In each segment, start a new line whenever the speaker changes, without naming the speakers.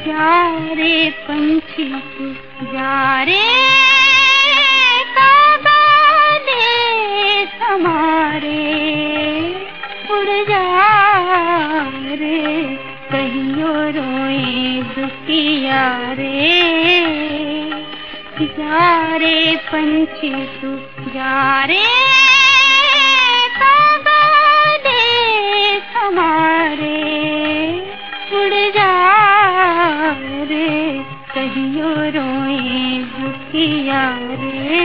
जा रे पंछी तू जा रे, कागा देश हमारे उड़ जा रे, कहियो रोए दुखिया रे। जा रे पंछी तू जा रे, कागा देश हमारे उड़ जा रे, कहियो रोए दुखिया रे।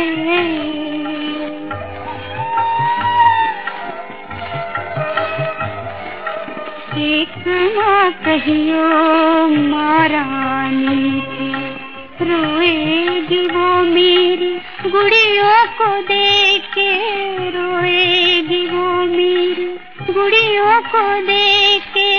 देखना कहियो महारानी थी, रोएगी वो मेरी गुड़ियों को देख के, रोएगी वो मेरी गुड़ियों को देख के।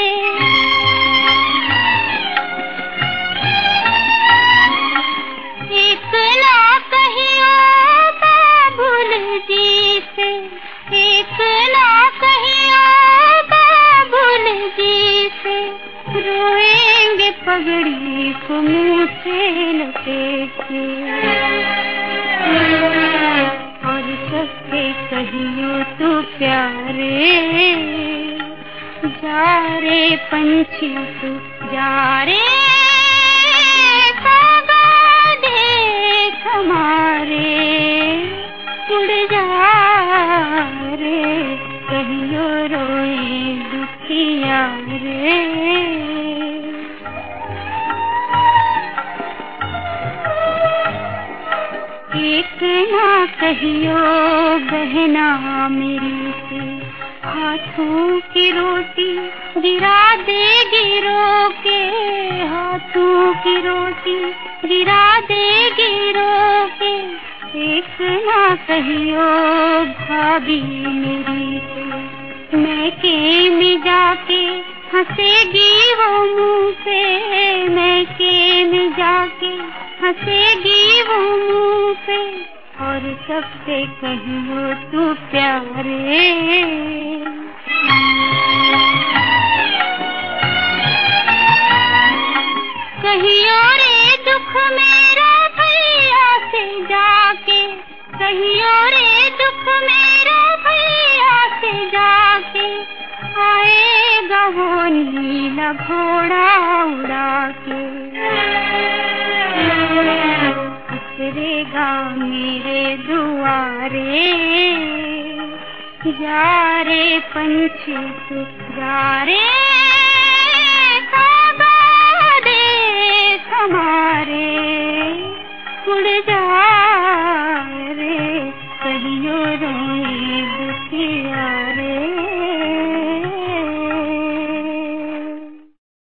एक ना कहियो बाबुल जी से, एक ना कहियो बाबुल जी से, रोएंगे पगड़ी को मुँह से लपेट के। और सबसे कहियो तू प्यारे, जा रे पंछी तू जा रे, कागा देश हमारे उड़ जा रे, कहियो रोए दुखिया रे। एक ना कहियो बहना मेरी से, हाथों की रोटी गिरा देगी रो के, हाथों की रोटी गिरा देगी रो के। एक ना कहियो भाभी मेरी से, मैके में जाके हंसेगी वो मुँह पे, मैके में जाके हंसेगी वो मुँह पे। और सबसे कहियो तू प्यारे, कहियो रे दुख मेरा भैया से जाके, कहियो रे दुख मेरा भैया से जाके। आएगा वो नीला घोड़ा उड़ा के, उतरेगा मेरे दुआरे। जा रे पंछी तू जा रे,